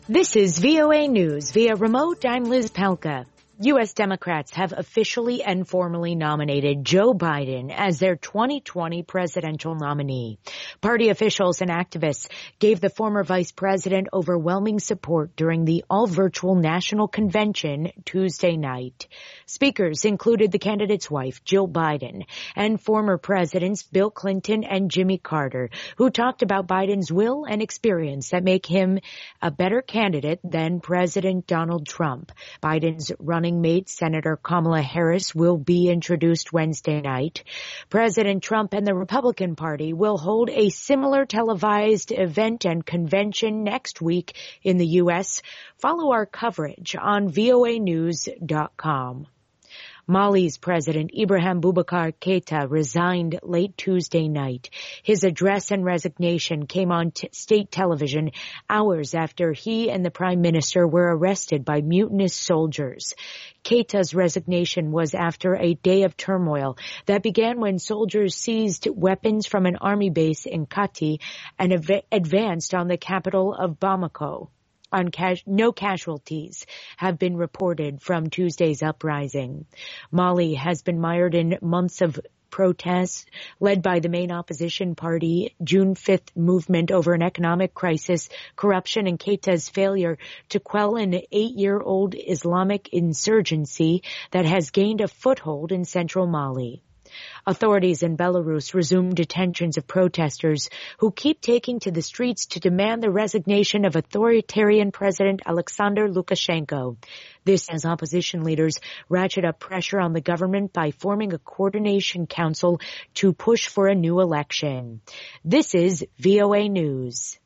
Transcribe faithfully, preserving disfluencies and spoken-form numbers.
This is V O A News via remote. I'm Liz Palka. U S Democrats have officially and formally nominated Joe Biden as their twenty twenty presidential nominee. Party officials and activists gave the former vice president overwhelming support during the all-virtual national convention Tuesday night. Speakers included the candidate's wife, Jill Biden, and former presidents Bill Clinton and Jimmy Carter, who talked about Biden's will and experience that make him a better candidate than President Donald Trump. Biden's running mate, Senator Kamala Harris, will be introduced Wednesday night. President Trump and the Republican Party will hold a similar televised event and convention next week in the U S. Follow our coverage on V O A news dot com. Mali's President Ibrahim Boubacar Keita resigned late Tuesday night. His address and resignation came on t- state television hours after he and the Prime Minister were arrested by mutinous soldiers. Keita's resignation was after a day of turmoil that began when soldiers seized weapons from an army base in Kati and av- advanced on the capital of Bamako. On cas- no casualties have been reported from Tuesday's uprising. Mali has been mired in months of protests led by the main opposition party, June fifth movement over an economic crisis, corruption, and Keita's failure to quell an eight-year-old Islamic insurgency that has gained a foothold in central Mali. Authorities in Belarus resumed detentions of protesters who keep taking to the streets to demand the resignation of authoritarian President Alexander Lukashenko. This as opposition leaders ratchet up pressure on the government by forming a coordination council to push for a new election. This is V O A News.